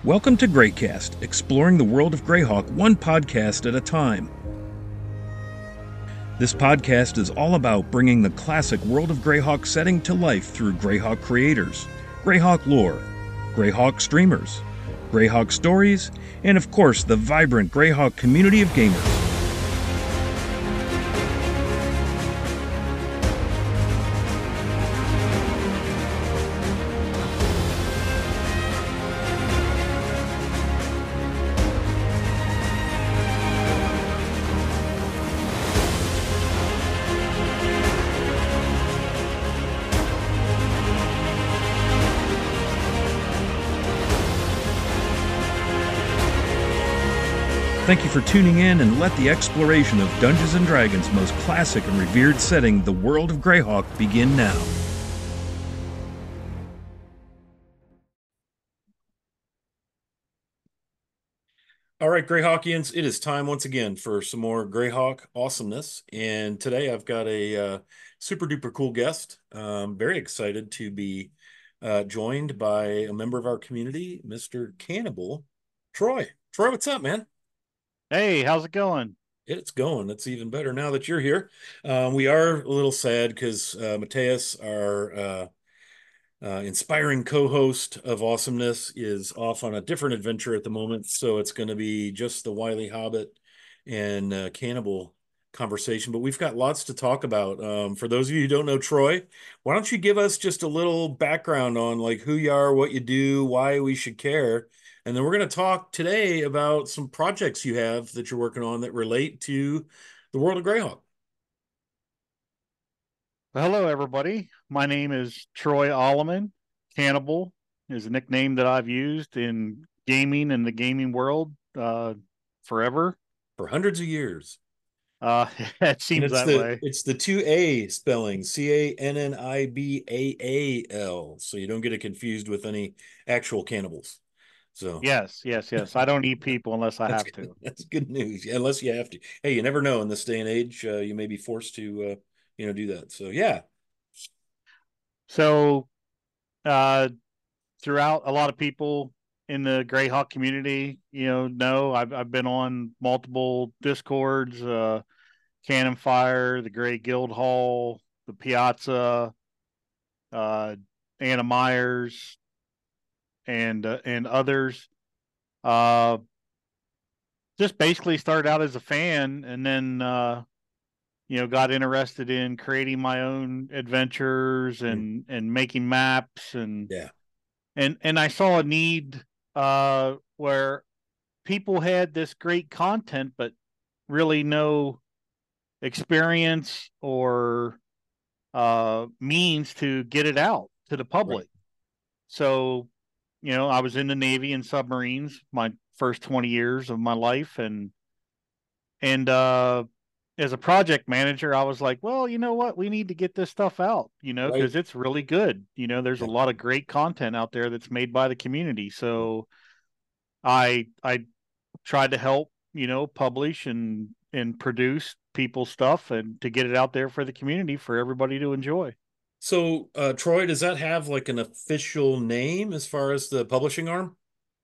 Welcome to Greycast, exploring the world of Greyhawk one podcast at a time. This podcast is all about bringing the classic World of Greyhawk setting to life through Greyhawk creators, Greyhawk lore, Greyhawk streamers, Greyhawk stories, and of course the vibrant Greyhawk community of gamers. Thank you for tuning in, and let the exploration of Dungeons & Dragons' most classic and revered setting, the world of Greyhawk, begin now. All right, Greyhawkians, it is time once again for some more Greyhawk awesomeness. And today I've got a super duper cool guest. Very excited to be joined by a member of our community, Mr. Cannibal, Troy. Troy, what's up, man? Hey, how's it going? It's going. It's even better now that you're here. We are a little sad because Mateus, our inspiring co-host of awesomeness, is off on a different adventure at the moment. So it's going to be just the Wily Hobbit and Cannibal conversation. But we've got lots to talk about. For those of you who don't know Troy, why don't you give us just a little background on like who you are, what you do, why we should care, and then we're going to talk today about some projects you have that you're working on that relate to the world of Greyhawk. Well, hello, everybody. My name is Troy Alleman. Cannibal is a nickname that I've used in gaming and the gaming world forever. For hundreds of years. Uh, it And seems it's that the way. it's the two A spelling, Cannibaal, so you don't get it confused with any actual cannibals. So Yes, yes, yes. I don't eat people unless I that's have good. to. That's good news. Yeah, unless you have to. Hey, you never know in this day and age. You may be forced to, do that. So yeah, So, uh, throughout, a lot of people in the Greyhawk community, I've been on multiple discords, Cannon Fire, the Grey Guild Hall, the Piazza, uh, Anna Myers, and others. Uh, just basically started out as a fan, and then got interested in creating my own adventures Mm. and making maps Yeah, and I saw a need where people had this great content, but really no experience or means to get it out to the right. public. So, I was in the Navy and submarines my first 20 years of my life, and as a project manager, I was like, well, you know what? We need to get this stuff out, Right. because it's really good. There's a Yeah. lot of great content out there that's made by the community. So I tried to help, publish and produce people's stuff and to get it out there for the community for everybody to enjoy. So, Troy, does that have like an official name as far as the publishing arm?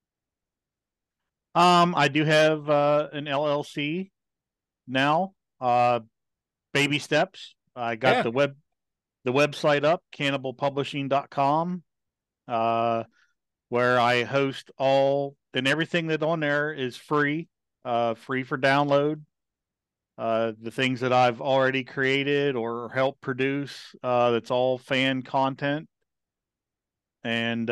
I do have an LLC now. Baby steps. I got Yeah. the website up, cannibalpublishing.com, uh, where I host all and everything that on there is free, free for download. The things that I've already created or helped produce, that's all fan content. And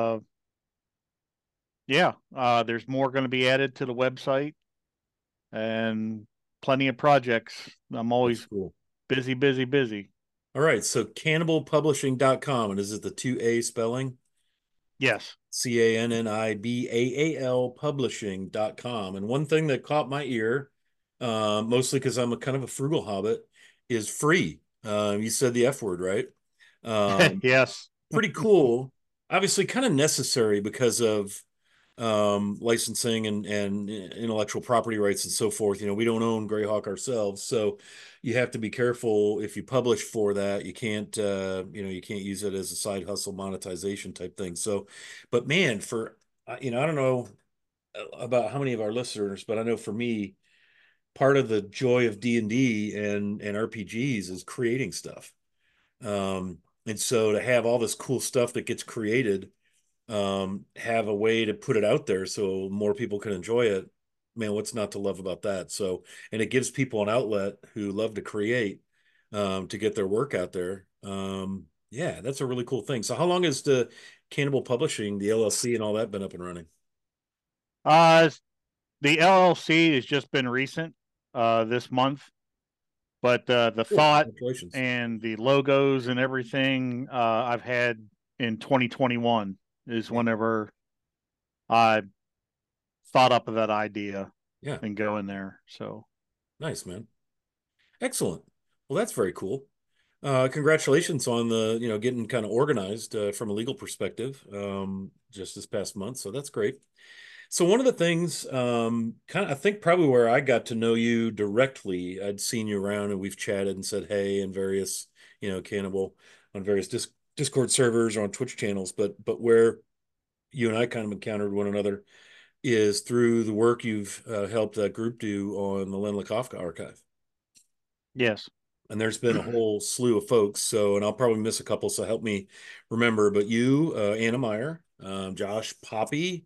yeah, there's more going to be added to the website and plenty of projects. I'm That's always cool. busy, busy, busy. All right, so cannibalpublishing.com, and is it the two A spelling? Yes. Cannibaal publishing.com. And one thing that caught my ear, mostly because I'm a kind of a frugal hobbit, is free. You said the F word, right? Um, Yes. Pretty cool. Obviously, kind of necessary because of licensing and intellectual property rights and so forth. We don't own Greyhawk ourselves, so you have to be careful if you publish for that. You can't use it as a side hustle monetization type thing. So, but man, for I don't know about how many of our listeners, but I know for me, part of the joy of D&D and RPGs is creating stuff. And so to have all this cool stuff that gets created, have a way to put it out there so more people can enjoy it. Man, what's not to love about that? So, and it gives people an outlet who love to create, to get their work out there. Yeah, that's a really cool thing. So, how long has the Cannibal Publishing, the LLC, and all that been up and running? Uh, the LLC has just been recent, this month, but the Cool, thought congratulations. and the logos and everything I've had in 2021 is Yeah, whenever I thought up of that idea yeah, and go in there. So nice, man. Excellent. Well, that's very cool. Congratulations on the, getting kind of organized from a legal perspective, just this past month. So that's great. So one of the things, kind of, I think probably where I got to know you directly, I'd seen you around and we've chatted and said hey in various, Cannibal on various Discord servers or on Twitch channels, but where you and I kind of encountered one another is through the work you've helped that group do on the Len Lakofka archive. yes. And there's been a whole slew of folks. So, and I'll probably miss a couple, so help me remember. But you, Anna Meyer, Josh Poppy,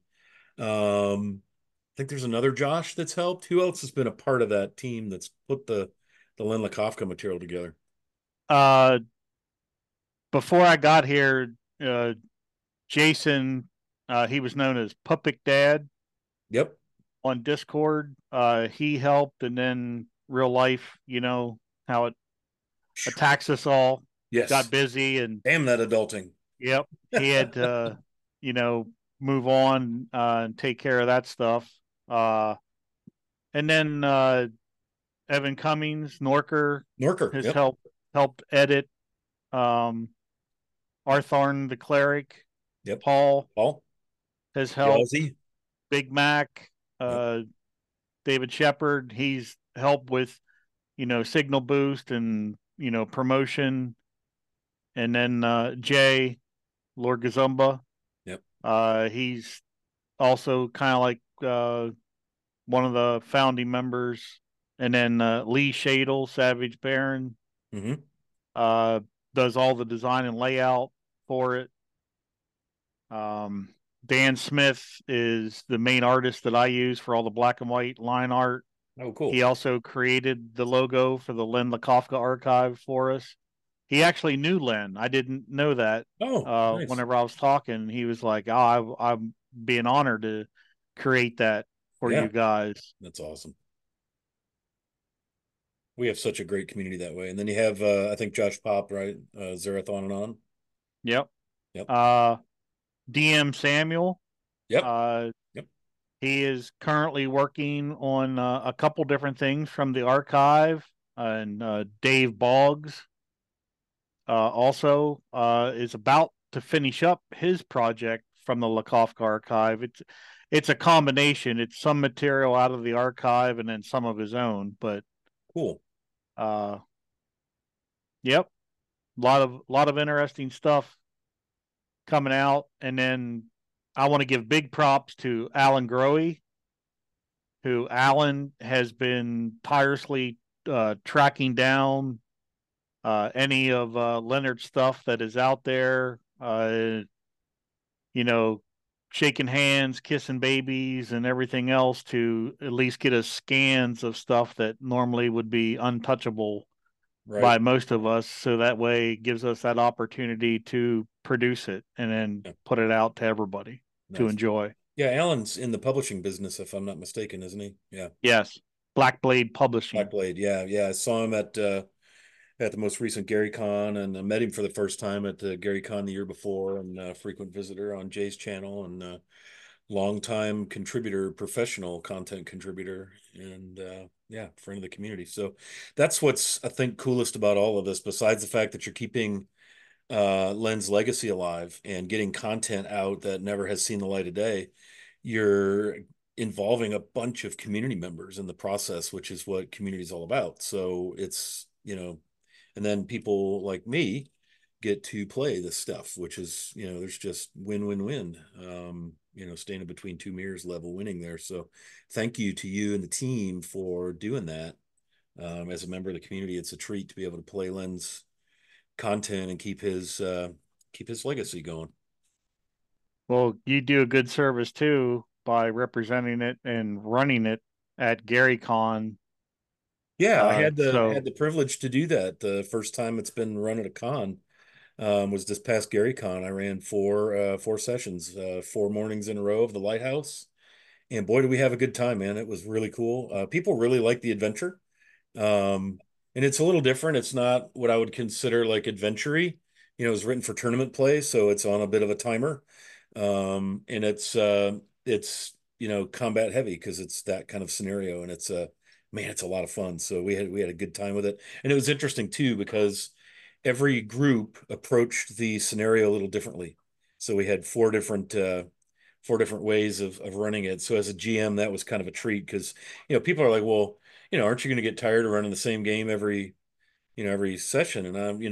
I think there's another Josh that's helped. Who else has been a part of that team that's put the Len Lakofka material together? Uh, Before I got here, Jason, he was known as Puppet Dad Yep. on Discord. He helped, and then real life, how it attacks us all. Got Yes. busy, and Damn that adulting. yep, he had to, you know, move on and take care of that stuff. Uh, and then Evan Cummings, Norker, Norker. has Yep. helped edit. Um, Arthorn the cleric, Yep. Paul Paul. has The helped. Aussie. Big Mac, Yep. uh, David Shepard, he's helped with signal boost and promotion. And then Jay Lord Gazumba, Yep. he's also kind of like one of the founding members. And then Lee Shadle, Savage Baron, Hmm. uh, does all the design and layout for it. Um, Dan Smith is the main artist that I use for all the black and white line art. Oh, He cool. also created the logo for the Len Lakofka archive for us. He actually knew Len. I didn't know that. Oh, nice. Whenever I was talking, he was like, "Oh, I'm being honored to create that for Yeah, you guys." that's awesome. We have such a great community that way. And then you have, I think Josh Pop, right? Zerathon and on. Yep. Yep. Uh, DM Samuel. Yep. Uh, Yep. he is currently working on a couple different things from the archive, and Dave Boggs also is about to finish up his project from the Lakofka archive. It's a combination. It's some material out of the archive and then some of his own. But Cool. uh, yep, a lot of interesting stuff coming out. And then I want to give big props to Alan Grohe, who Alan has been tirelessly tracking down any of Leonard's stuff that is out there. You know, shaking hands, kissing babies, and everything else to at least get us scans of stuff that normally would be untouchable Right. by most of us. So that way it gives us that opportunity to produce it and then Yeah. put it out to everybody to Nice. enjoy. Yeah, Alan's in the publishing business, if I'm not mistaken, isn't he? Yeah. Yes. Black Blade Publishing. Blackblade. Yeah, yeah. I saw him at the most recent Gary Con, and I met him for the first time at the Gary Con the year before, and frequent visitor on Jay's channel, and longtime contributor, professional content contributor, and yeah, friend of the community. So that's what's I think coolest about all of this, besides the fact that you're keeping Len's legacy alive and getting content out that never has seen the light of day. You're involving a bunch of community members in the process, which is what community is all about. So it's, and then people like me get to play this stuff, which is, there's just win, win, win. standing between two mirrors level winning there. So thank you to you and the team for doing that. As a member of the community, it's a treat to be able to play Len's content and keep his legacy going. Well, you do a good service too by representing it and running it at GaryCon. Yeah, I had So the privilege to do that. The first time it's been run at a con was this past Gary Con. I ran four sessions, 4 mornings in a row of the Lighthouse, and boy, did we have a good time, man! It was really cool. People really like the adventure. And it's a little different. It's not what I would consider like adventure-y. It was written for tournament play, so it's on a bit of a timer. And it's combat heavy because it's that kind of scenario, and it's man, it's a lot of fun. So we had a good time with it. And it was interesting too because every group approached the scenario a little differently. So we had four different ways of running it. So as a GM, that was kind of a treat because people are like, well, aren't you going to get tired of running the same game every session? And I'm,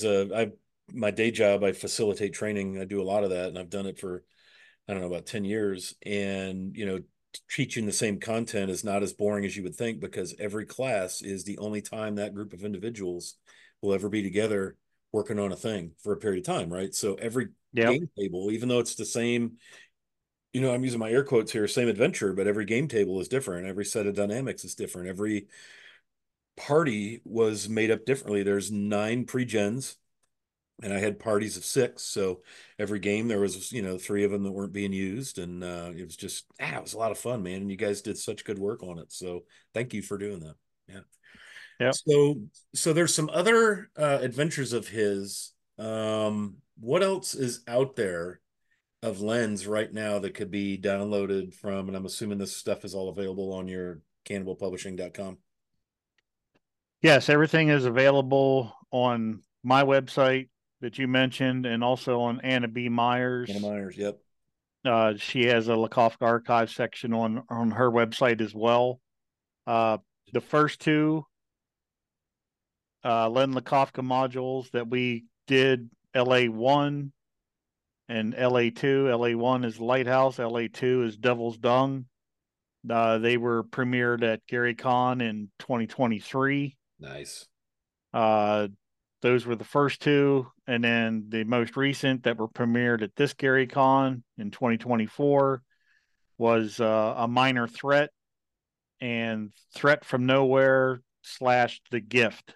my day job, I facilitate training. I do a lot of that, and I've done it for, I don't know, about 10 years. And, teaching the same content is not as boring as you would think because every class is the only time that group of individuals will ever be together working on a thing for a period of time, right? So every yep, game table, even though it's the same, I'm using my air quotes here, same adventure, but every game table is different. Every set of dynamics is different. Every party was made up differently. There's 9 pre-gens, and I had parties of 6. So every game there was, 3 of them that weren't being used, and it was just, it was a lot of fun, man. And you guys did such good work on it. So thank you for doing that. Yeah. yep. So there's some other adventures of his. What else is out there of Lens right now that could be downloaded from? And I'm assuming this stuff is all available on your cannibalpublishing.com. Yes, everything is available on my website that you mentioned, and also on Anna B. Anna Myers. Myers, yep. She has a Lakofka archive section on her website as well. Uh, the first two Len Lakofka modules that we did, LA1 and LA2. LA1 is Lighthouse. LA2 is Devil's Dung. They were premiered at GaryCon in 2023. Nice. Uh, those were the first two, and then the most recent that were premiered at this GaryCon in 2024 was A Minor Threat and Threat from Nowhere slash The Gift.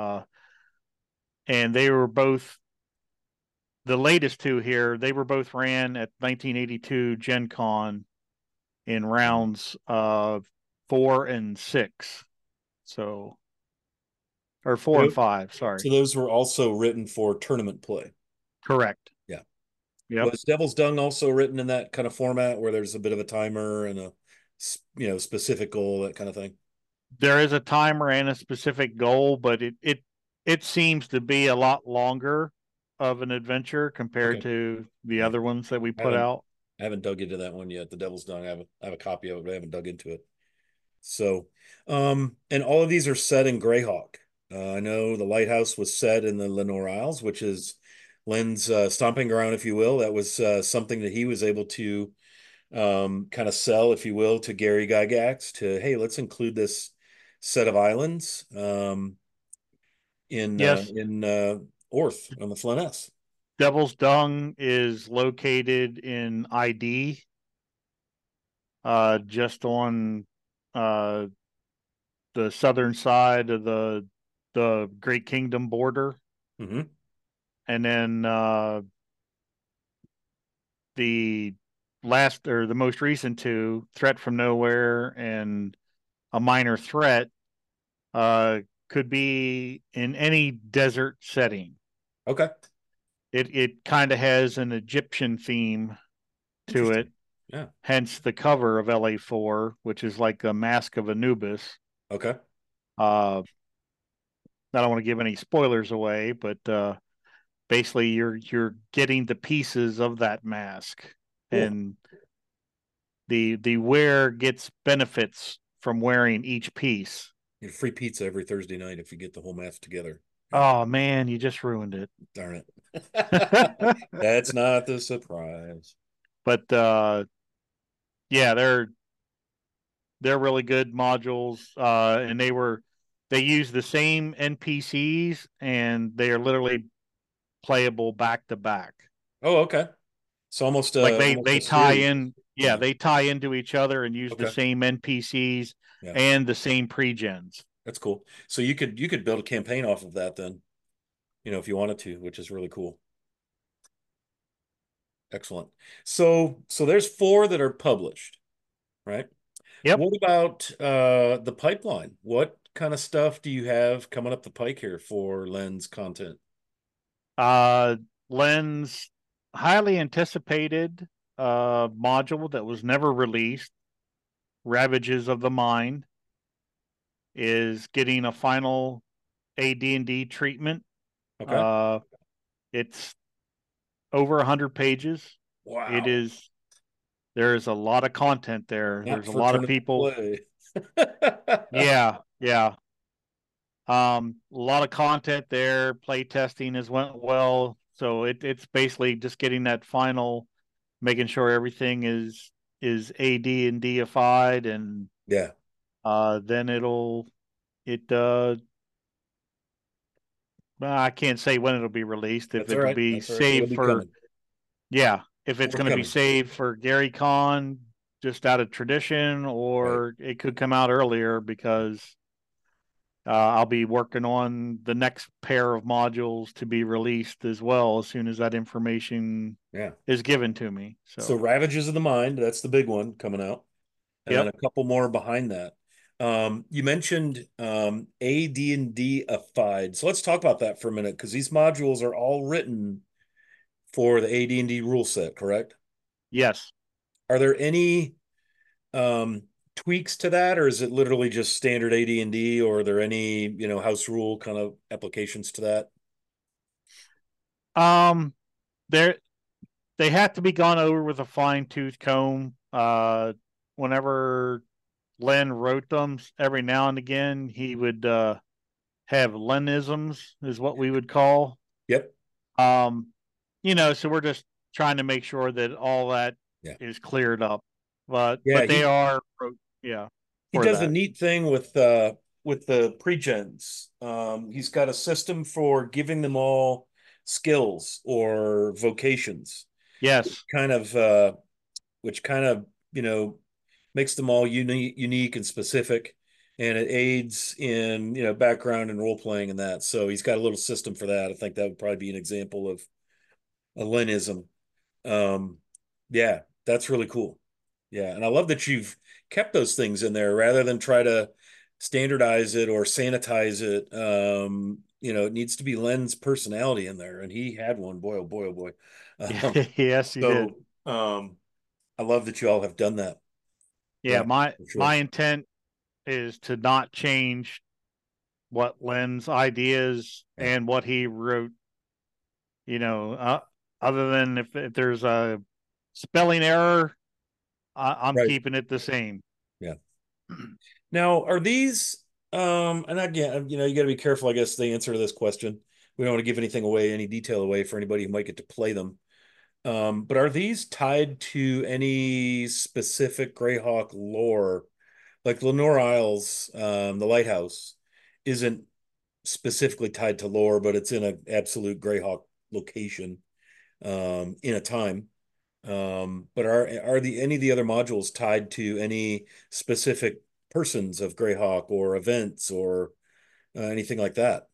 And they were both the latest two here. They were both ran at 1982 Gen Con in rounds 4 and 6. So, or four So, and five, so sorry. those were also written for tournament play. Correct. Yeah. Yep. Was Devil's Dung also written in that kind of format where there's a bit of a timer and a specific goal, that kind of thing? There is a timer and a specific goal, but it seems to be a lot longer of an adventure compared Okay. to the Yeah. other ones that we I put haven't out. I haven't dug into that one yet. The Devil's Dung. I have a copy of it, but I haven't dug into it. So, and all of these are set in Greyhawk. I know the lighthouse was set in the Lenore Isles, which is Len's stomping ground, if you will. That was something that he was able to kind of sell, if you will, to Gary Gygax to, hey, let's include this set of islands Yes, in Orth on the Flyness. Devil's Dung is located in ID, just on uh, the southern side of the Great Kingdom border, Mm-hmm. and then the last or the most recent two, Threat from Nowhere and A Minor Threat, uh, could be in any desert setting. Okay. It kind of has an Egyptian theme to it, Interesting. Yeah. hence the cover of LA4, which is like a mask of Anubis. Okay. Uh, I don't want to give any spoilers away, but basically you're getting the pieces of that mask, Cool. and the wearer gets benefits from wearing each piece. You get free pizza every Thursday night if you get the whole math together. Yeah. Oh man, you just ruined it. Darn it. That's not the surprise. But yeah, they're really good modules, and they use the same NPCs, and they are literally playable back to back. Oh, okay. So Like almost they a tie series. in, yeah, Yeah. they tie into each other and use the Okay. same NPCs Yeah. and the same pre-gens. That's cool. So you could build a campaign off of that then, if you wanted to, which is really cool. Excellent. So there's four that are published, right? Yep. What about the pipeline? What kind of stuff do you have coming up the pike here for Lens content? Uh, Lens highly anticipated module that was never released, Ravages of the Mind, is getting a final AD&D treatment. Okay. Uh, it's over 100 pages. It Wow. is there is a lot of content there. Not There's a for lot of tournament people. play. Yeah, yeah. A lot of content there. Play testing has went well, so it's basically just getting that final, making sure everything is AD and deified, and Yeah, then it well, I can't say when it'll be released. If that's all it'll right. be That's all right. It'll saved be for, coming. yeah, if it's going to be Forthcoming. saved for Gary Con just out of tradition, Right. or it could come out earlier because I'll be working on the next pair of modules to be released as well as soon as that information Yeah. is given to me. So So, Ravages of the Mind, that's the big one coming out. And then yep, a couple more behind that. You mentioned AD&D-ified. So let's talk about that for a minute because these modules are all written for the AD&D rule set, correct? yes. Are there any um, tweaks to that, or is it literally just standard AD&D, or are there any, house rule kind of applications to that? Um, there they have to be gone over with a fine tooth comb. Whenever Len wrote them, every now and again he would have Lenisms, is what we would call. Yep. Um, so we're just trying to make sure that all that Yeah. is cleared up. But Yeah, they he are, yeah, he for does a that. neat thing with the pregens. He's got a system for giving them all skills or vocations, Yes, kind of which kind of makes them all unique and specific, and it aids in background and role playing and that. So he's got a little system for that. I think that would probably be an example of a Lenism. Um, yeah, that's really cool. Yeah, and I love that you've kept those things in there rather than try to standardize it or sanitize it. It needs to be Len's personality in there, and he had one. Boy, oh boy, oh boy. yes, he did. So I love that you all have done that. Yeah, Yeah, my for sure. my intent is to not change what Len's ideas Yeah, and what he wrote. You know, other than if there's a spelling error, I'm right. keeping it the same. Yeah. Now, are these and again, you got to be careful, I guess, the answer to this question. We don't want to give anything away, any detail away for anybody who might get to play them. But are these tied to any specific Greyhawk lore? Like Lenore Isles, the lighthouse, isn't specifically tied to lore, but it's in an absolute Greyhawk location, in a time. But are the any of the other modules tied to any specific persons of Greyhawk or events or anything like that?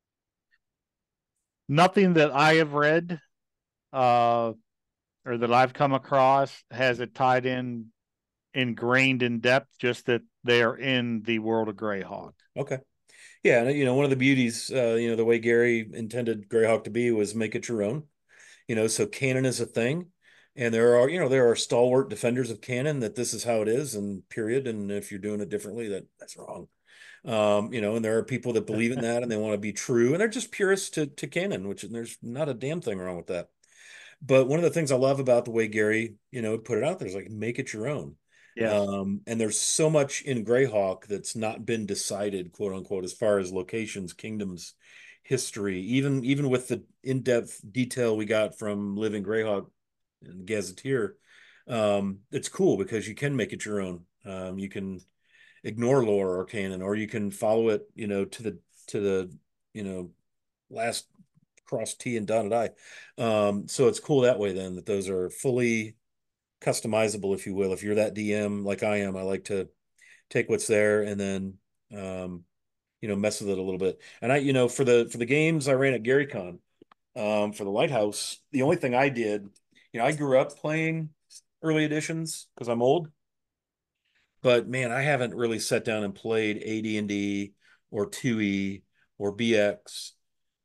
Nothing that I have read, uh, or that I've come across has it tied in ingrained in depth. Just that they are in the world of Greyhawk. Okay. Yeah, and one of the beauties, the way Gary intended Greyhawk to be was make it your own. So canon is a thing, and there are stalwart defenders of canon that this is how it is, and period. And if you're doing it differently, that's wrong. And there are people that believe in that and they want to be true, and they're just purists to canon, which there's not a damn thing wrong with that. But one of the things I love about the way Gary, put it out there is like make it your own. Yes. And there's so much in Greyhawk that's not been decided, quote unquote, as far as locations, kingdoms, history, even with the in-depth detail we got from Living Greyhawk and Gazetteer. It's cool because you can make it your own. You can ignore lore or canon, or you can follow it, to the you know last cross T and dotted I. So it's cool that way then that those are fully customizable, if you will. If you're that DM like I am, I like to take what's there and then um, mess with it a little bit. And for the games I ran at GaryCon, for the Lighthouse, the only thing I did, I grew up playing early editions because I'm old, but man, I haven't really sat down and played AD&D or 2E or BX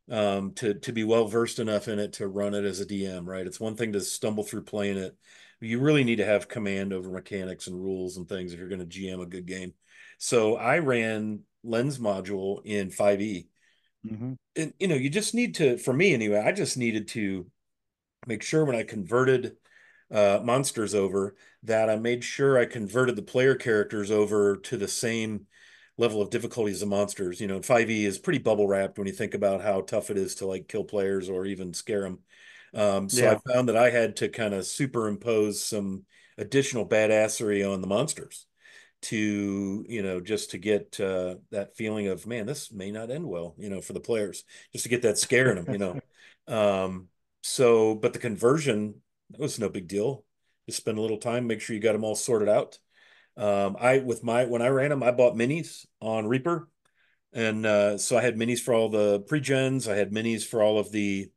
to be well versed enough in it to run it as a DM, right? It's one thing to stumble through playing it. You really need to have command over mechanics and rules and things if you're going to GM a good game. So I ran Lens module in 5e. Mm-hmm. And you just need to, for me anyway, I just needed to make sure when I converted monsters over that I made sure I converted the player characters over to the same level of difficulty as the monsters. 5e is pretty bubble wrapped when you think about how tough it is to like kill players or even scare them. So I Yeah. found that I had to kind of superimpose some additional badassery on the monsters to just to get that feeling of, man, this may not end well, for the players, just to get that scare in them. um but the conversion, that was no big deal. Just spend a little time, make sure you got them all sorted out. I with my When I ran them, I bought minis on Reaper, and so I had minis for all the pre-gens. I had minis for all of the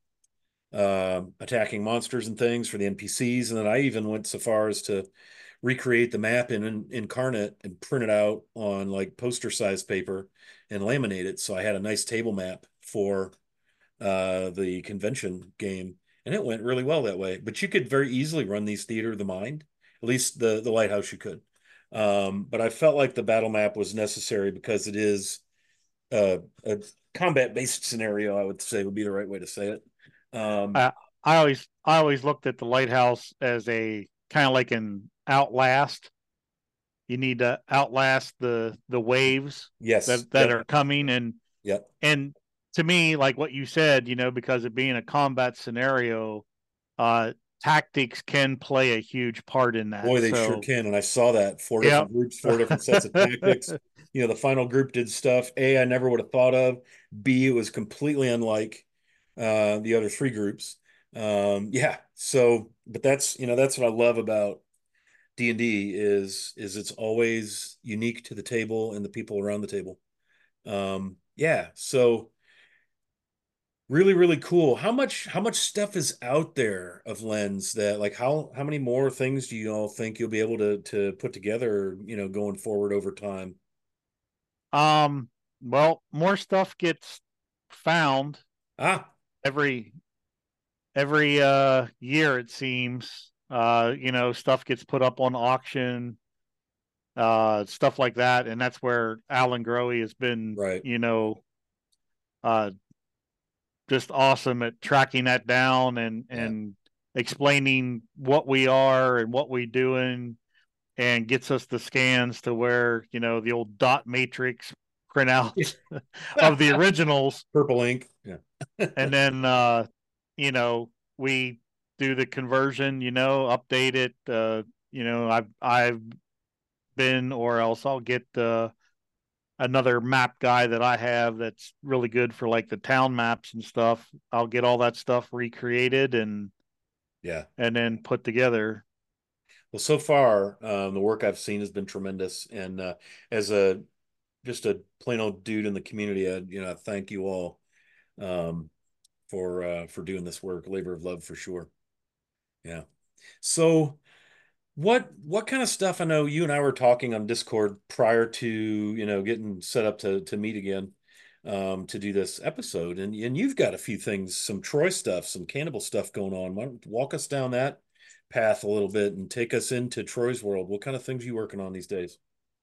attacking monsters and things for the NPCs, and then I even went so far as to recreate the map in Incarnate and print it out on like poster size paper and laminate it. So I had a nice table map for the convention game, and it went really well that way. But you could very easily run these Theater of the Mind, at least the Lighthouse you could. But I felt like the battle map was necessary because it is a combat based scenario. I would say would be the right way to say it. Um, I I always looked at the lighthouse as a kind of like an outlast. You need to outlast the waves yes, that yep, are coming, and yep. and to me, like what you said, because it being a combat scenario, uh, tactics can play a huge part in that. Boy, they sure So, can. And I saw that four yep. different groups, four different sets of tactics. The final group did stuff I never would have thought of. B, it was completely unlike the other three groups. Yeah. So, but that's what I love about D&D is it's always unique to the table and the people around the table. Yeah. So really, really cool. How much stuff is out there of Lens that, like, how many more things do you all think you'll be able to put together, going forward over time? um, well, more stuff gets found Ah, every year, it seems. Stuff gets put up on auction, stuff like that, and that's where Alan Grohe has been, right. uh just awesome at tracking that down and Yeah. explaining what we are and what we doing, and gets us the scans to where, the old dot matrix printouts of the originals. Purple ink. Yeah. And then you know we do the conversion, update it. I've been, or else I'll get another map guy that I have that's really good for like the town maps and stuff. I'll get all that stuff recreated Yeah. and then put together. Well, so far, the work I've seen has been tremendous. And as a just a plain old dude in the community, I thank you all um, for doing this work. Labor of love for sure. Yeah. So what kind of stuff? I know you and I were talking on Discord prior to, getting set up to meet again, to do this episode. And you've got a few things, some Troy stuff, some cannibal stuff going on. Why don't you walk us down that path a little bit and take us into Troy's world? What kind of things are you working on these days?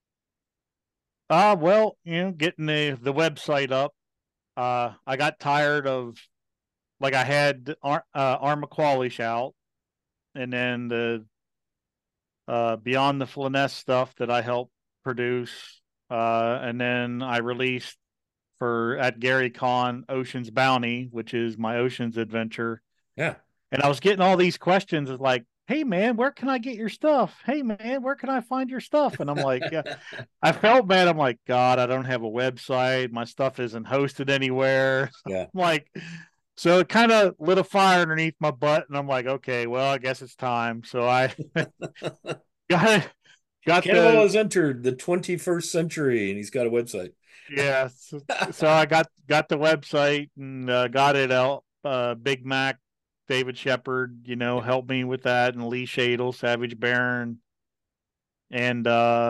Well, getting the website up. I got tired of, like, I had Armaqualish out, and then the Beyond the Flaness stuff that I helped produce, and then I released for at Gary Con Ocean's Bounty, which is my Ocean's adventure. Yeah. And I was getting all these questions, like, hey man, where can I get your stuff? Hey man, where can I find your stuff? And I'm like, yeah, I felt bad. I'm like, God, I don't have a website. My stuff isn't hosted anywhere. Yeah. I'm like, so it kind of lit a fire underneath my butt, and I'm like, okay, well, I guess it's time. So I got got Cannibal the has entered the 21st century and he's got a website. yeah. So I got the website and got it out. Big Mac, David Shepard, helped me with that, and Lee Shadle, Savage Baron, and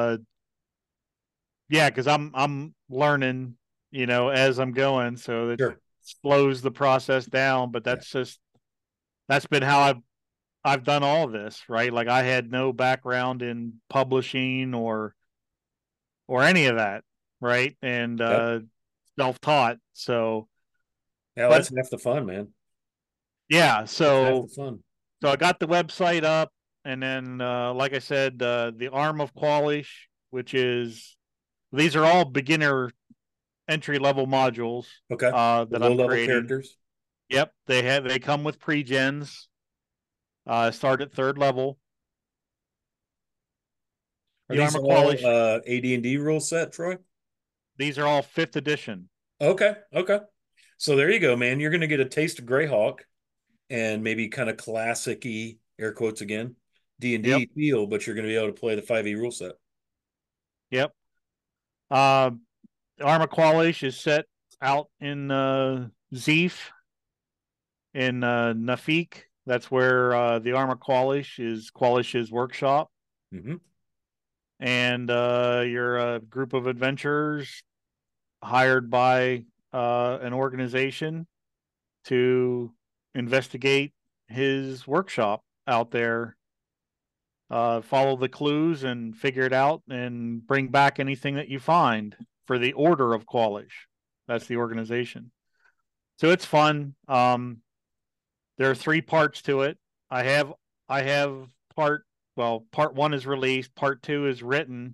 yeah, because I'm learning, as I'm going, so it Sure. slows the process down. But Yeah. that's been how I've done all of this, right? Like I had no background in publishing or any of that, right? And Yep. self-taught. So, Yeah, but that's half the fun, man. yeah, That's half the so fun. I got the website up, and then like I said, the Arm of Qualish, which is these are all beginner entry level modules Okay. that Low I'm level creating. characters. Yep, they come with pre-gens. Start at third level. Are The these Armor all Qualish. AD&D rule set, Troy? These are all fifth edition. Okay. Okay. So there you go, man. You're going to get a taste of Greyhawk and maybe kind of classic-y, air quotes again, Yep, D&D feel, but you're going to be able to play the 5e rule set. yep. Uh, Armor Qualish is set out in Zeef in Nafik. That's where the Armor Qualish's workshop, Mm-hmm. and you're a group of adventurers hired by an organization to investigate his workshop out there, follow the clues and figure it out, and bring back anything that you find for the Order of Qualish. That's the organization. So it's fun. There are three parts to it. I have I have part one is released, part two is written,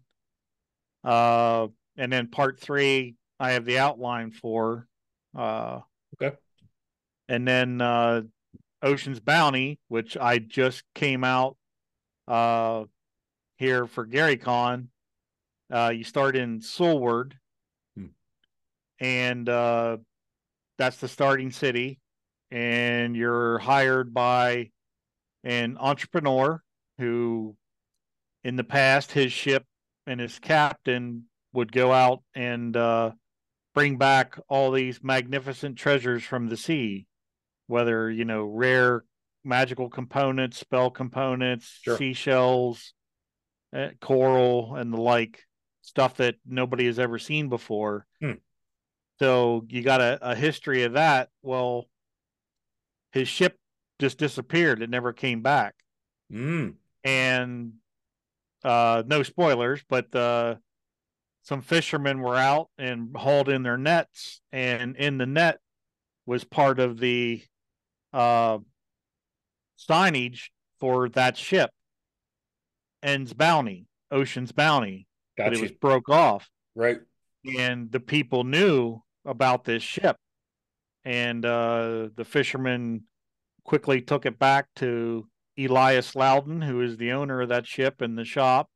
uh, and then part three I have the outline for. Uh, Okay. and then Ocean's Bounty, which I just came out uh, here for GaryCon. You start in Sulward, Hmm. and that's the starting city, and you're hired by an entrepreneur who, in the past, his ship and his captain would go out and bring back all these magnificent treasures from the sea, whether rare magical components, spell components, Sure. seashells, coral, and the like, stuff that nobody has ever seen before. Hmm. So you got a history of that. Well, his ship just disappeared; it never came back. Mm. And no spoilers, but some fishermen were out and hauled in their nets, and in the net was part of the uh, signage for that ship, End's Bounty, Ocean's Bounty, but it Got was you. broke off, Right. and the people knew about this ship, and the fishermen quickly took it back to Elias Loudon, who is the owner of that ship and the shop,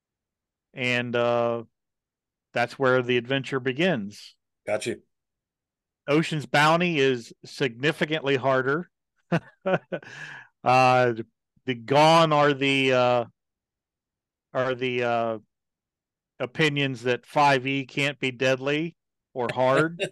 and that's where the adventure begins. Got you. Ocean's Bounty is significantly harder. uh, the gone are the opinions that 5e can't be deadly or hard.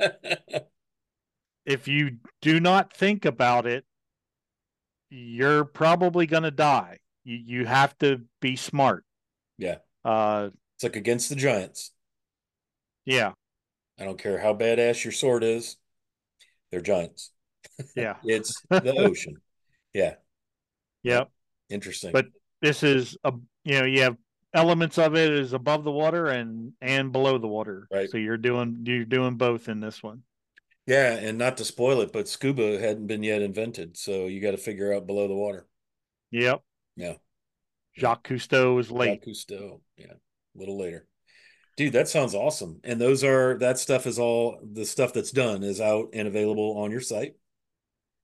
If you do not think about it, you're probably going to die. You have to be smart. Yeah. Uh, It's like against the giants. yeah, I don't care how badass your sword is. They're giants. yeah, It's the ocean. Yeah. Yeah. yep. Interesting. But this is you have elements of it is above the water and below the water. Right. So you're doing both in this one. Yeah. And not to spoil it, but scuba hadn't been yet invented. So you got to figure out below the water. Yep. Yeah. Yeah. Jacques Cousteau was late. Jacques Cousteau. Yeah. A little later. Dude, that sounds awesome. And that stuff is all the stuff that's done is out and available on your site.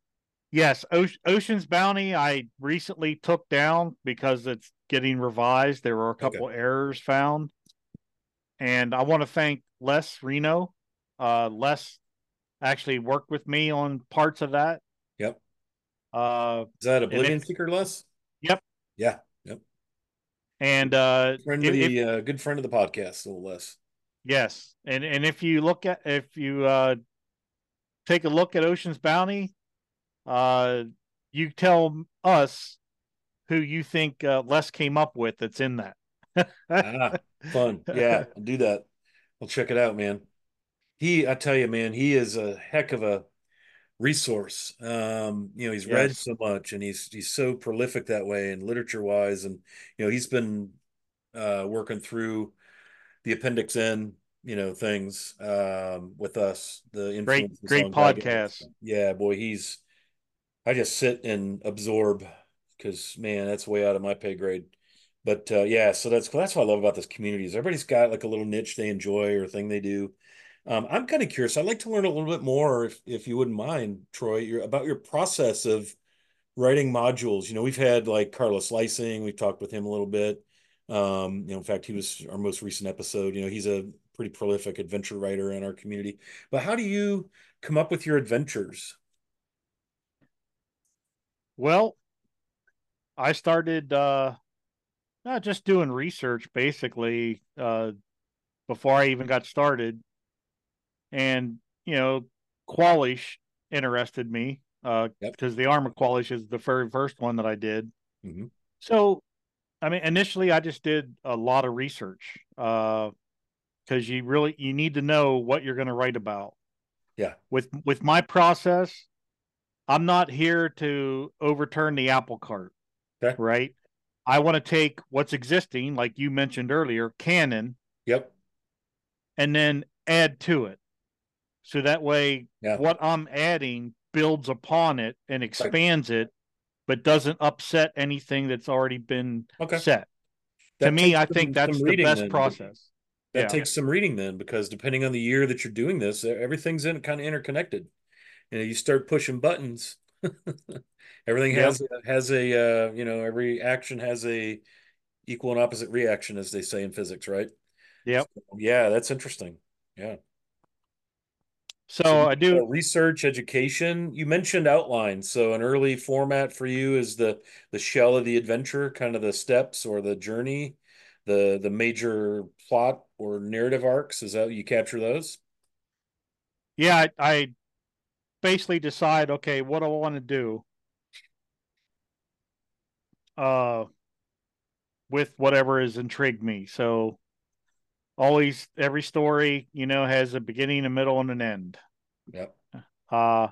Yes, Ocean's Bounty I recently took down because it's getting revised. There were a Okay. couple errors found, and I want to thank Les Reno. Les actually worked with me on parts of that. Yep. Uh, Is that and Oblivion if Seeker, Les? Yep, Yeah. Yep. and Friend of if the good friend of the podcast, little Les. yes, and if you take a look at Ocean's Bounty, uh, you tell us who you think Les came up with that's in that. Ah, fun. Yeah, I'll do that. I'll check it out, man. I tell you, man, he is a heck of a resource. He's read Yes, so much and he's so prolific that way and literature wise. And, he's been working through the Appendix N, things with us, the influences great on Gygax. podcast. Yeah, boy, I just sit and absorb because, man, that's way out of my pay grade. But yeah, so that's what I love about this community is everybody's got like a little niche they enjoy or thing they do. I'm kind of curious. I'd like to learn a little bit more, if you wouldn't mind, Troy, about your process of writing modules. We've had like Carlos Lysing. We've talked with him a little bit. In fact, he was our most recent episode. He's a pretty prolific adventure writer in our community. But how do you come up with your adventures? Well, I started not just doing research basically before I even got started, and Qualish interested me Yep. because the Armor Qualish is the very first one that I did. Hmm. So, I mean, initially I just did a lot of research because you need to know what you're going to write about. Yeah. With my process, I'm not here to overturn the apple cart, Okay. right? I want to take what's existing, like you mentioned earlier, canon, Yep. and then add to it. So that way, Yeah. what I'm adding builds upon it and Right. expands it, but doesn't upset anything that's already been Okay. set. To That me, takes I think some that's the reading best then. process. That Yeah. takes some reading then, because depending on the year that you're doing this, everything's in kind of interconnected. You start pushing buttons. Everything Yep. has every action has a equal and opposite reaction, as they say in physics, right? So, Yep. yeah, that's interesting. Yeah. So So I do. research, education. You mentioned outline. So an early format for you is the shell of the adventure, kind of the steps or the journey, the major plot or narrative arcs. Is that you capture those? Yeah, I basically decide, okay, what do I want to do uh, with whatever has intrigued me. So always, every story, has a beginning, a middle, and an end. Yep. Uh,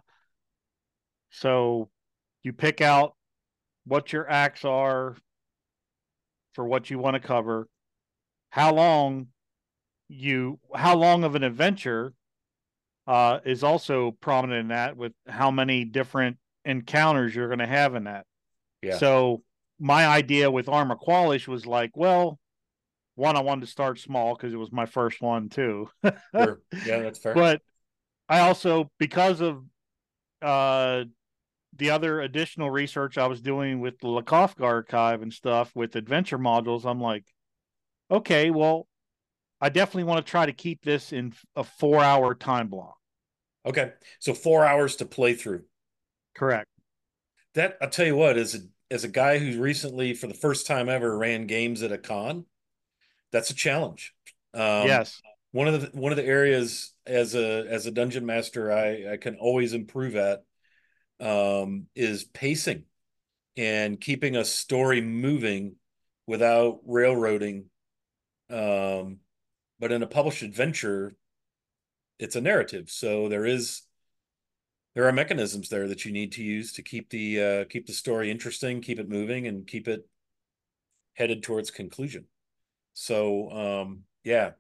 so you pick out what your acts are for what you want to cover, how long how long of an adventure is also prominent in that, with how many different encounters you're going to have in that. Yeah. So my idea with Armor Qualish was like, well, one, I wanted to start small because it was my first one too. Sure. Yeah, that's fair. But I also, because of uh, the other additional research I was doing with the Lakofka archive and stuff with adventure modules, I'm like, okay, well, I definitely want to try to keep this in a 4 hour time block. Okay. So 4 hours to play through. Correct. That I'll tell you what, as a guy who recently, for the first time ever, ran games at a con, that's a challenge. Um, Yes. one of the areas as a dungeon master I can always improve at is pacing and keeping a story moving without railroading. Um, but in a published adventure, it's a narrative, so there are mechanisms there that you need to use to keep the story interesting, keep it moving, and keep it headed towards conclusion. So yeah,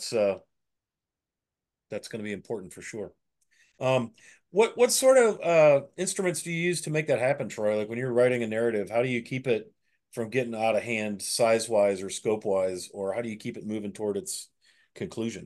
that's going to be important for sure. Um, what sort of instruments do you use to make that happen, Troy? Like when you're writing a narrative, how do you keep it from getting out of hand size wise or scope wise, or how do you keep it moving toward its conclusion?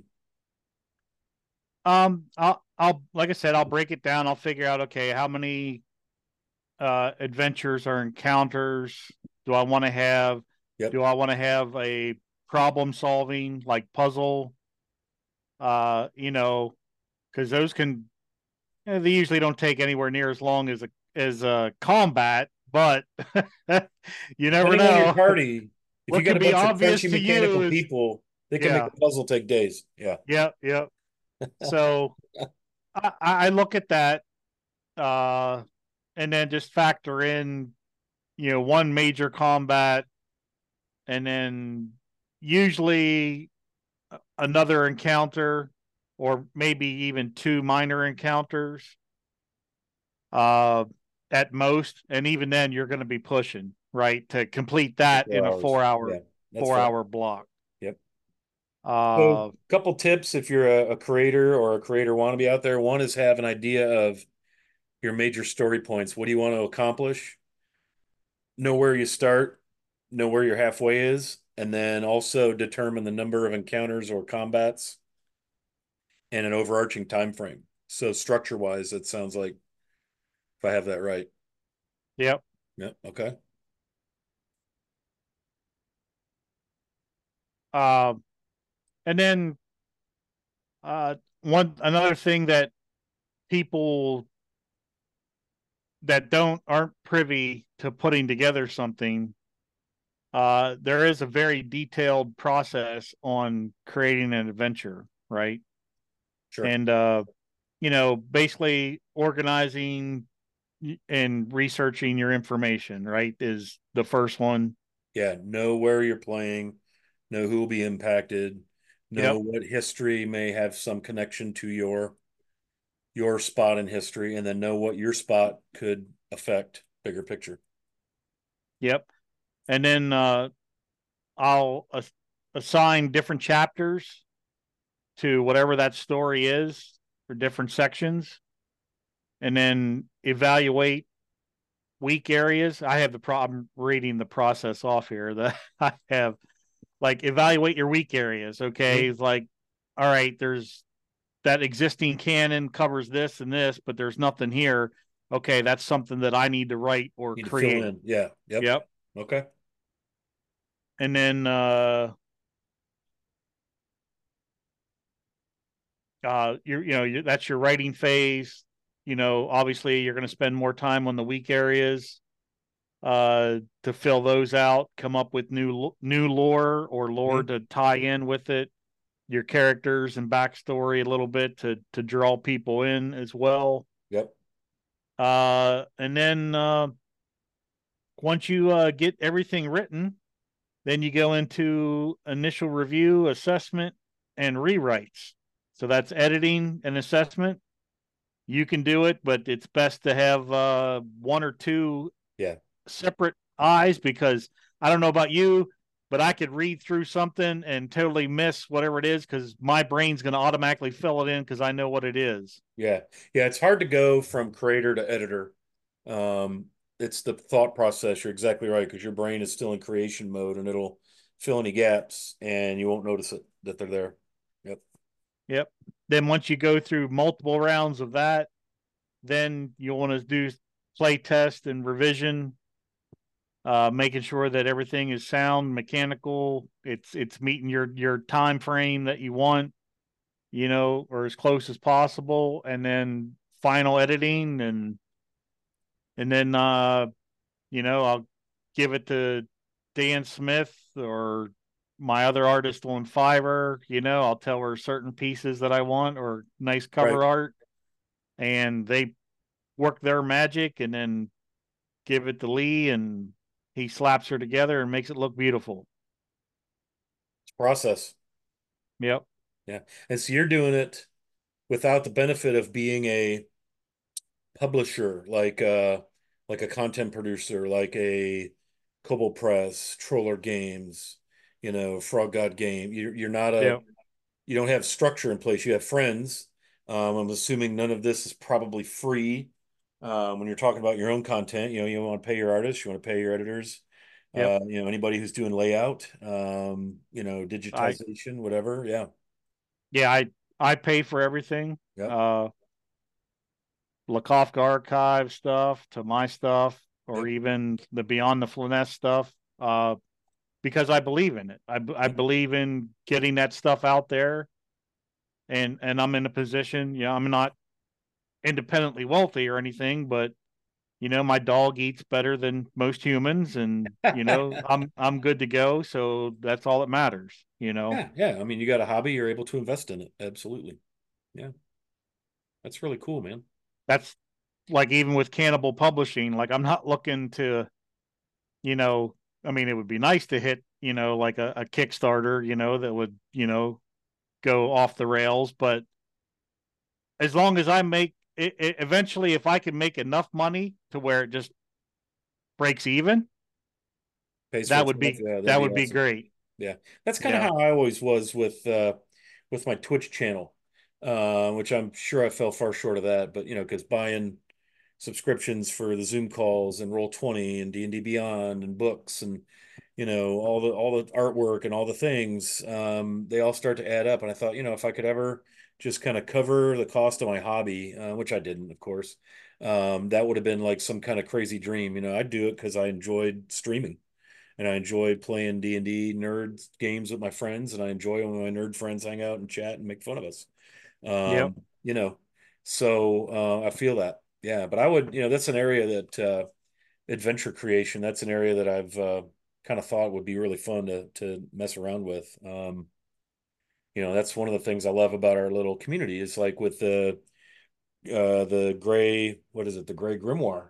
I'll like I said, I'll break it down. I'll figure out, okay, how many adventures or encounters? Do I want to have Yep. do I want to have a problem solving like puzzle? You know, because those can they usually don't take anywhere near as long as a combat, but you never Depending on your know. party, if you What got could a be bunch of obvious crunchy to you mechanical is people, they can make yeah, a puzzle take days. Yeah. yep. So I look at that, uh, and then just factor in, one major combat, and then usually another encounter, or maybe even two minor encounters, uh, at most. And even then, you're going to be pushing right to complete that in a 4 hours. four hour Yeah, that's four fair. hour block. Yep. So, Uh, couple tips if you're a creator or a creator wannabe out there. One is have an idea of your major story points. What do you want to accomplish? Know where you start, know where your halfway is, and then also determine the number of encounters or combats and an overarching time frame. So structure wise, it sounds like if I have that right. yep. Yeah. Okay. Uh, and then one another thing that people that don't aren't privy to putting together something, there is a very detailed process on creating an adventure, right? Sure. And basically organizing and researching your information, right, is the first one. Yeah. Know where you're playing, know who will be impacted, know Yep, what history may have some connection to your spot in history, and then know what your spot could affect bigger picture. yep. And then I'll assign different chapters to whatever that story is for different sections, and then evaluate weak areas. I have the problem reading the process off here. That I have, like, evaluate your weak areas. Okay, Mhm. it's like, all right, there's that existing canon covers this and this, but there's nothing here. Okay, that's something that I need to write or Need to fill create. in. Yeah. Yep. Yep. Okay. And then that's your writing phase. Obviously you're going to spend more time on the weak areas, to fill those out, come up with new lore or lore Mhm. to tie in with it, your characters and backstory a little bit to draw people in as well. Yep. And then once you get everything written, then you go into initial review, assessment, and rewrites. So that's editing and assessment. You can do it, but it's best to have one or two Yeah. separate eyes, because I don't know about you, but I could read through something and totally miss whatever it is because my brain's going to automatically fill it in because I know what it is. Yeah. Yeah. It's hard to go from creator to editor. Um, it's the thought process. You're exactly right because your brain is still in creation mode and it'll fill any gaps and you won't notice it that they're there. Yep. Yep. Then once you go through multiple rounds of that, then you'll want to do play test and revision, making sure that everything is sound, mechanical. It's meeting your time frame that you want, or as close as possible, and then final editing, and then I'll give it to Dan Smith or my other artist on Fiverr. I'll tell her certain pieces that I want or nice Right. cover art, and they work their magic, and then give it to Lee, and he slaps her together and makes it look beautiful. It's process. Yep. Yeah. And so you're doing it without the benefit of being a publisher, like a content producer, like a Kobold Press, Troller Games, Frog God Game. You're not Yep. you don't have structure in place. You have friends. I'm assuming none of this is probably free. When you're talking about your own content, you want to pay your artists, you want to pay your editors, Yep. anybody who's doing layout, I digitization, whatever. Yeah. Yeah, I pay for everything. Yep. Uh Lakofka Archive stuff to my stuff, or Yep. even the Beyond the Flyness stuff, because I believe in it. I Yep. believe in getting that stuff out there, and I'm in a position. I'm not independently wealthy or anything, but my dog eats better than most humans, and I'm good to go. So that's all that matters. Yeah, yeah. I mean, you got a hobby, you're able to invest in it. Absolutely. Yeah. That's really cool, man. That's like even with Cannibal Publishing, like I'm not looking to, you know, I mean, it would be nice to hit, like a Kickstarter, that would, go off the rails. But as long as I make it, eventually, if I can make enough money to where it just breaks even, Pays for that would itself. be Yeah, that'd that be would be awesome. great. Yeah. That's kind of Yeah. how I always was with my Twitch channel. Which I'm sure I fell far short of that, but because buying subscriptions for the Zoom calls and Roll20 and D&D Beyond and books and all the artwork and all the things, they all start to add up. And I thought, if I could ever just kind of cover the cost of my hobby, which I didn't, of course, that would have been like some kind of crazy dream. I'd do it because I enjoyed streaming and I enjoyed playing D&D nerd games with my friends, and I enjoy when my nerd friends hang out and chat and make fun of us. Yep. Um, you know, so I feel that. Yeah, but I would, that's an area that adventure creation, that's an area that I've kind of thought would be really fun to mess around with. That's one of the things I love about our little community is like with the gray, what is it, the gray grimoire.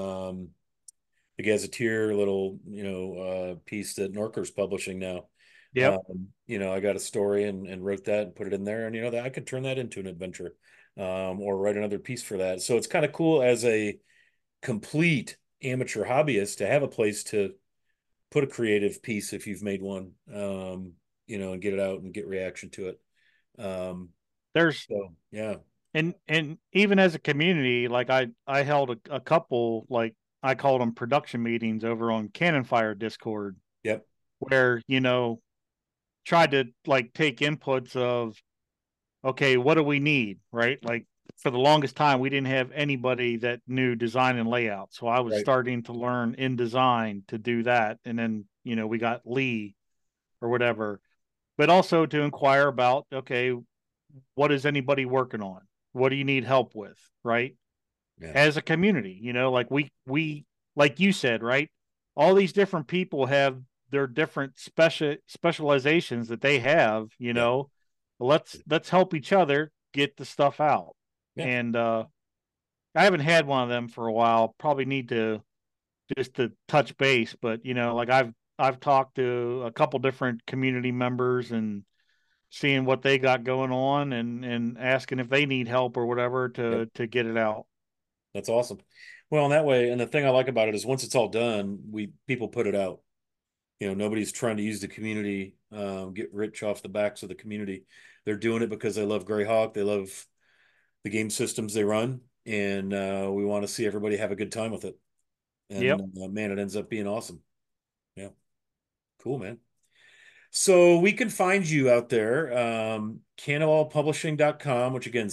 The gazetteer little piece that Norker's publishing now. Yep. I got a story and wrote that and put it in there, and that I could turn that into an adventure, or write another piece for that. So it's kind of cool as a complete amateur hobbyist to have a place to put a creative piece if you've made one, and get it out and get reaction to it. There's So yeah. and even as a community, like I held a couple, like I called them production meetings over on Cannon Fire Discord, Yep. where tried to like take inputs of, okay, what do we need, right? Like for the longest time, we didn't have anybody that knew design and layout, so I was Right. starting to learn InDesign to do that, and then we got Lee or whatever, but also to inquire about, okay, what is anybody working on? What do you need help with, right? Yeah. As a community, like we like you said, right? All these different people have their different specializations that they have, Yeah. let's help each other get the stuff out. Yeah. And I haven't had one of them for a while. Probably need to just to touch base, but like I've talked to a couple different community members and seeing what they got going on, and asking if they need help or whatever Yep. to get it out. That's awesome. Well, in that way, and the thing I like about it is once it's all done, people put it out. Nobody's trying to use the community, get rich off the backs of the community. They're doing it because they love Greyhawk. They love the game systems they run, and we want to see everybody have a good time with it. And Yep. man, it ends up being awesome. Yeah, cool, man. So we can find you out there, cannibalpublishing.com, which again,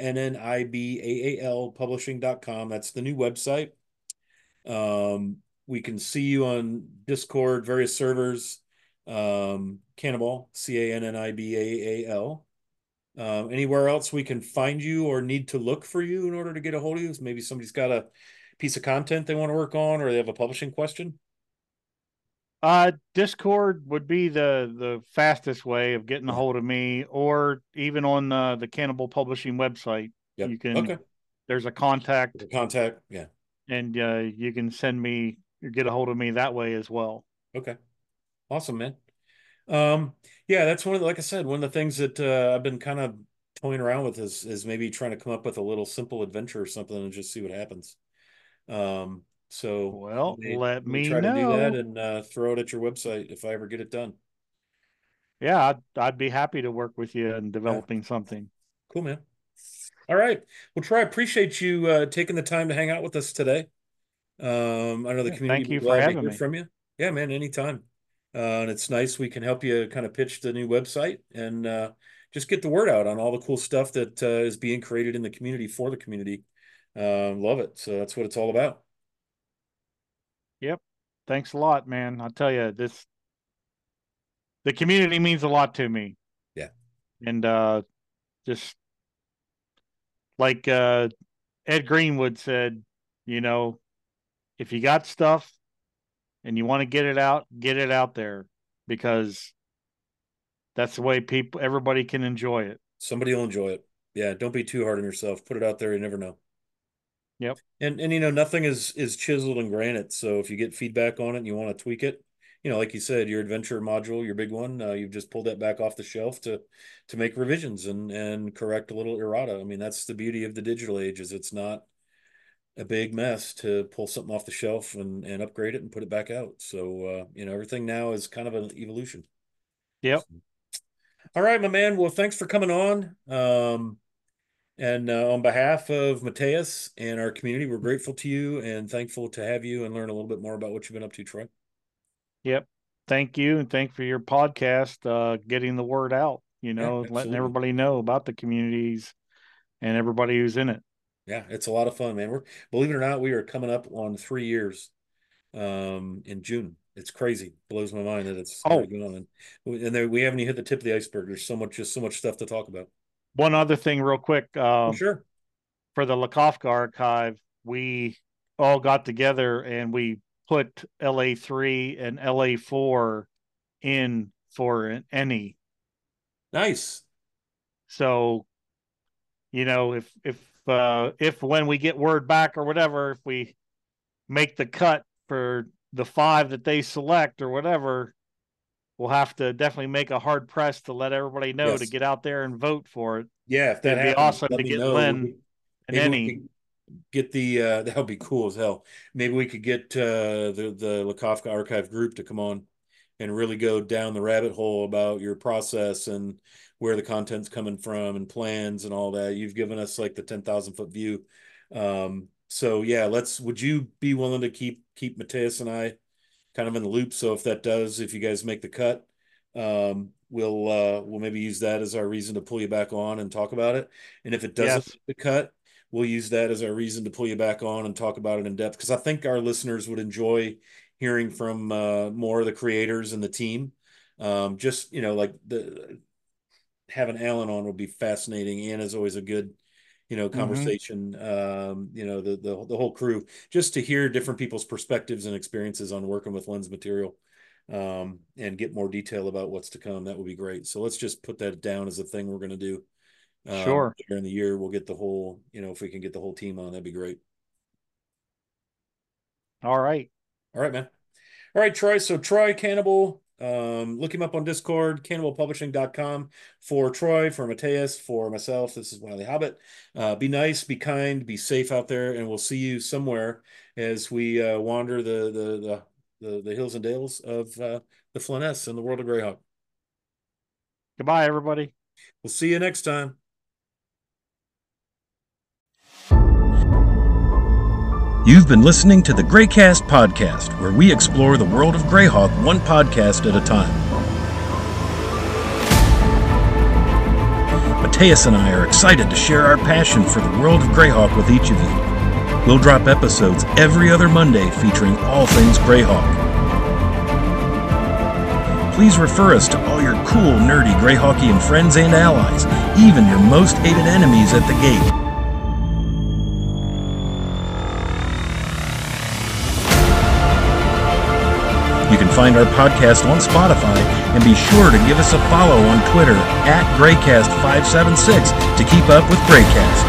CANNIBAAL publishing.com. That's the new website. We can see you on Discord, various servers. Cannibal, CANNIBAAL. Anywhere else we can find you or need to look for you in order to get a hold of you? Maybe somebody's got a piece of content they want to work on, or they have a publishing question. Discord would be the fastest way of getting a Yeah. hold of me, or even on the Cannibal Publishing website. Yep. You can Okay. There's a contact, The contact. Yeah. and you can send me or get a hold of me that way as well. Okay. Awesome, man. Yeah, that's like I said, one of the things that I've been kind of toying around with is maybe trying to come up with a little simple adventure or something and just see what happens. So Well, let let me me try to do that know. and throw it at your website if I ever get it done. Yeah, I'd be happy to work with you in Yeah, developing something. cool, man. All right. Well, Troy, I appreciate you taking the time to hang out with us today. I know the Yeah, community thank will be you for glad to having hear me. from you. Yeah, man, anytime. And it's nice we can help you kind of pitch the new website and just get the word out on all the cool stuff that is being created in the community for the community. Love it. So that's what it's all about. Yep. Thanks a lot, man. I'll tell you, the community means a lot to me. Yeah. And just like Ed Greenwood said, you know, if you got stuff and you want to get it out there, because that's the way everybody can enjoy it. Somebody will enjoy it. Yeah. Don't be too hard on yourself. Put it out there. You never know. Yep. And nothing is chiseled in granite. So if you get feedback on it and you want to tweak it, like you said, your adventure module, your big one, you've just pulled that back off the shelf to make revisions and correct a little errata. I mean, that's the beauty of the digital age, is it's not a big mess to pull something off the shelf and upgrade it and put it back out. So everything now is kind of an evolution. Yep. All right, my man. Well, thanks for coming on. And on behalf of Mateus and our community, we're grateful to you and thankful to have you and learn a little bit more about what you've been up to, Troy. Yep. Thank you. And thank for your podcast, getting the word out, Yeah, letting absolutely. everybody know about the communities and everybody who's in it. Yeah, it's a lot of fun, man. Believe it or not, we are coming up on 3 years in June. It's crazy. Blows my mind that it's already Oh, going on. And there, we haven't even hit the tip of the iceberg. There's just so much stuff to talk about. one other thing real quick. For sure. For the Lakofka archive, we all got together and we put LA3 and LA4 in for an any. Nice. So, if when we get word back or whatever, if we make the cut for the 5 that they select or whatever, we'll have to definitely make a hard press to let everybody know to Yes. get out there and vote for it. Yeah, if that It'd be happens, awesome let to me get know. Len and Maybe we any. could get the that would be cool as hell. Maybe we could get the Lakofka Archive group to come on and really go down the rabbit hole about your process and where the content's coming from and plans and all that. You've given us like the 10,000-foot view. So yeah, would you be willing to keep Mateus and I kind of in the loop? So if you guys make the cut, we'll maybe use that as our reason to pull you back on and talk about it. And if it doesn't Yes. make the cut, we'll use that as our reason to pull you back on and talk about it in depth, because I think our listeners would enjoy hearing from more of the creators and the team. Just like having Alan on would be fascinating. Anna's always a good Mm-hmm. conversation. The whole crew, just to hear different people's perspectives and experiences on working with Lens material, and get more detail about what's to come. That would be great. So let's just put that down as a thing we're going to do. Sure. During the year, we'll get the whole, if we can get the whole team on, that'd be great. All right. All right, man. All right, Troy. So Troy Cannibal, look him up on Discord, cannibalpublishing.com for Troy, for Mateus, for myself. This is Wiley Hobbit. Be nice, be kind, be safe out there, and we'll see you somewhere as we wander the hills and dales of the Flanness and the world of Greyhawk. Goodbye, everybody. We'll see you next time. You've been listening to the Greycast podcast, where we explore the world of Greyhawk one podcast at a time. Mateus and I are excited to share our passion for the world of Greyhawk with each of you. We'll drop episodes every other Monday featuring all things Greyhawk. Please refer us to all your cool, nerdy Greyhawkian friends and allies, even your most hated enemies at the gate. You can find our podcast on Spotify, and be sure to give us a follow on Twitter @Greycast576 to keep up with Greycast.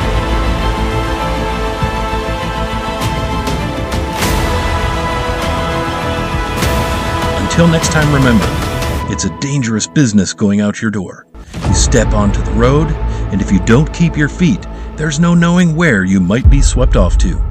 Until next time, remember, it's a dangerous business going out your door. You step onto the road, and if you don't keep your feet, there's no knowing where you might be swept off to.